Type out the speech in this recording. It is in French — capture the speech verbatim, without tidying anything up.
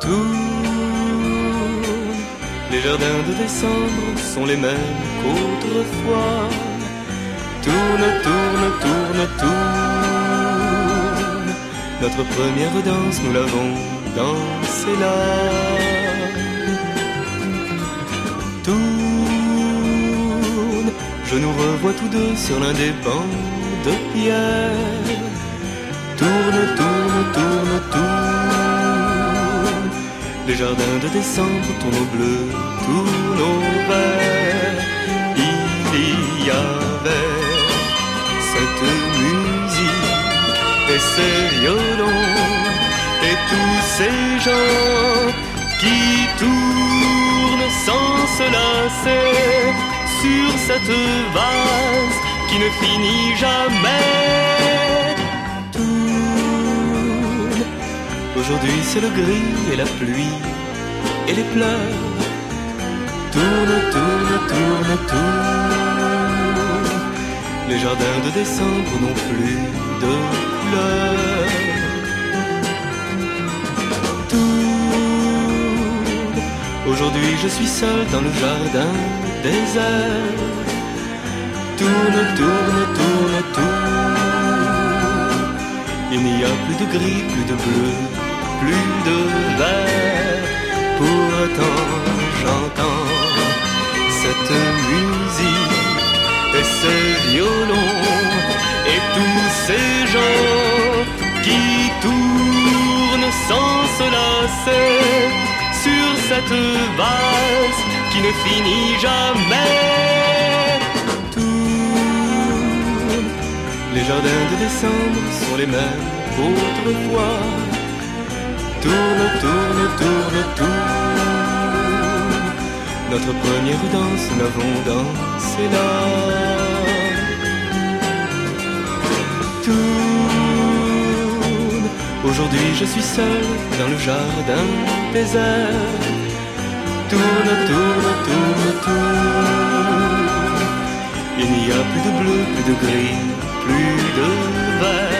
Tourne, les jardins de décembre sont les mêmes qu'autrefois. Tourne, tourne, tourne, tourne. Notre première danse, nous l'avons dansée là. Tourne, je nous revois tous deux sur l'un des bancs de pierre. Tourne, tourne, tourne, tourne. Les jardins de décembre tournent au bleu, tournent au vert. Il y avait cette musique et ces violons et tous ces gens qui tournent sans se lasser sur cette valse qui ne finit jamais. Tourne, aujourd'hui c'est le gris et la pluie et les pleurs. Tourne, tourne, tourne, tourne. Les jardins de décembre n'ont plus de couleurs. Tourne, aujourd'hui je suis seul dans le jardin désert. Tourne, tourne, tourne, tourne. Il n'y a plus de gris, plus de bleu, plus de vert. Pourtant j'entends cette musique et ces violons et tous ces gens qui tournent sans se lasser sur cette valse qui ne finit jamais. Tourne, les jardins de décembre sont les mêmes qu'autrefois. Tourne, tourne, tourne, tourne. Notre première danse, nous l'avons dansée là. Tourne, aujourd'hui je suis seul dans le jardin désert. Tourne, tourne, tourne, tourne. Il n'y a plus de bleu, plus de gris, plus de vert.